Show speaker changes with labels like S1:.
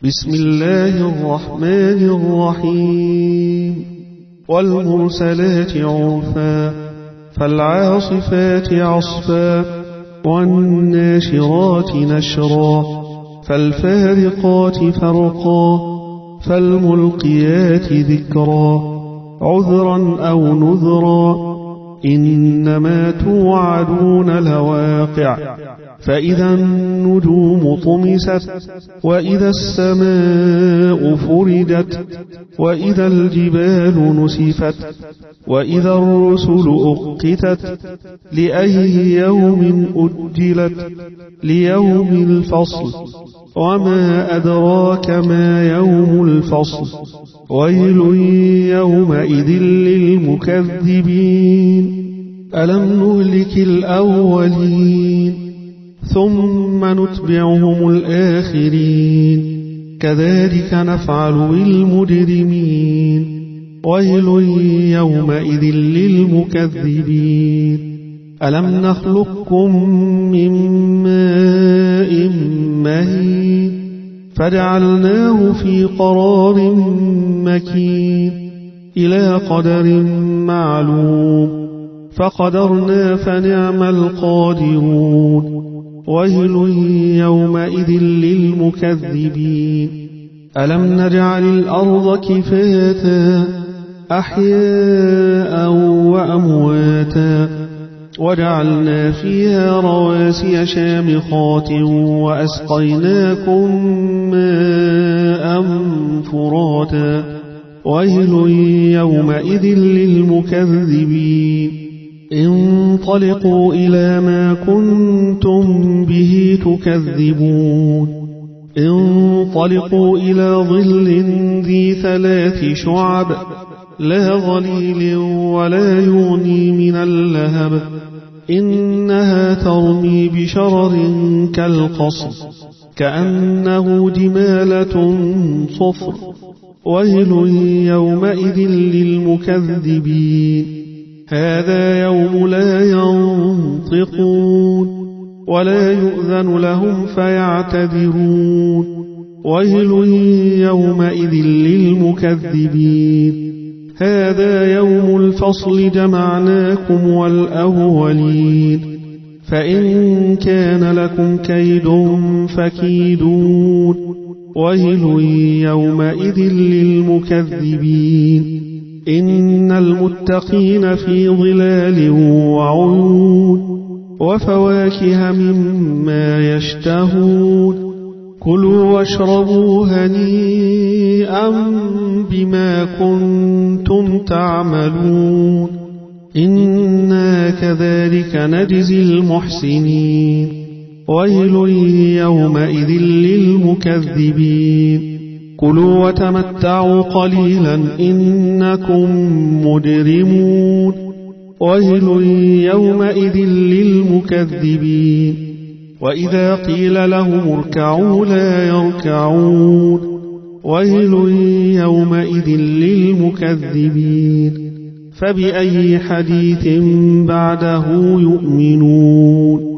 S1: بسم الله الرحمن الرحيم والمرسلات عرفا فالعاصفات عصفا والناشرات نشرا فالفارقات فرقا فالملقيات ذكرا عذرا أو نذرا إنما توعدون لواقع فإذا النجوم طمست وإذا السماء فردت وإذا الجبال نسفت وإذا الرسل أقتت لأي يوم أجلت ليوم الفصل وما أدراك ما يوم الفصل ويل يومئذ للمكذبين ألم نهلك الأولين ثم نتبعهم الآخرين كذلك نفعل بالمجرمين ويل يومئذ للمكذبين ألم نخلقكم من ماء مهين فجعلناه في قرار مكين إلى قدر معلوم فقدرنا فنعم القادرون ويل يومئذ للمكذبين ألم نجعل الأرض كفاتا أحياء وأمواتا وجعلنا فيها رواسي شامخات وأسقيناكم ماء فراتا ويل يومئذ للمكذبين انطلقوا إلى ما كنتم به تكذبون انطلقوا إلى ظل ذي 3 شعب لا ظليل ولا يغني من اللهب إنها ترمي بشرر كالقصر كأنه جمالة صفر ويل يومئذ للمكذبين هذا يوم لا ينطقون ولا يؤذن لهم فيعتذرون ويل يومئذ للمكذبين هذا يوم الفصل جمعناكم والأولين فإن كان لكم كيد فكيدون ويل يومئذ للمكذبين إن المتقين في ظلال وعيون وفواكه مما يشتهون كلوا واشربوا هنيئا بما كنتم تعملون إنا كذلك نجزي المحسنين ويل يومئذ للمكذبين كلوا وتمتعوا قليلا إنكم مجرمون ويل يومئذ للمكذبين وإذا قيل لهم اركعوا لا يركعون ويل يومئذ للمكذبين فبأي حديث بعده يؤمنون